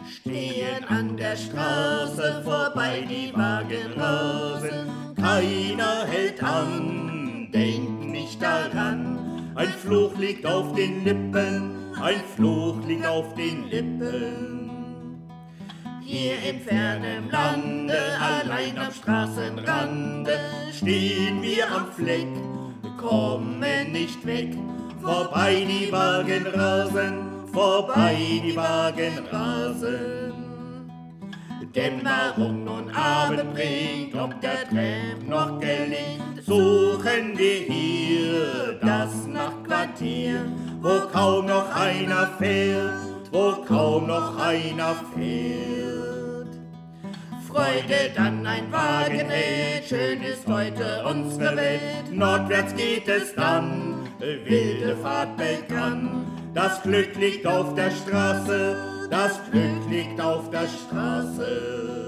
stehen an der Straße vorbei, die Wagen rasen. Keiner hält an, denkt nicht daran. Ein Fluch liegt auf den Lippen, ein Fluch liegt auf den Lippen. Hier im fernen Lande, allein am Straßenrande, stehen wir am Fleck, kommen nicht weg. Vorbei die Wagen rasen, vorbei die Wagen rasen. Dämmerung und Abend bringt, ob der Tramp noch gelingt, suchen wir hier das Nachtquartier, wo kaum noch einer fährt, wo kaum noch einer fährt. Freude, dann ein Wagen hält, schön ist heute unsere Welt. Nordwärts geht es dann, wilde Fahrt begann. Das Glück liegt auf der Straße, das Glück liegt auf der Straße.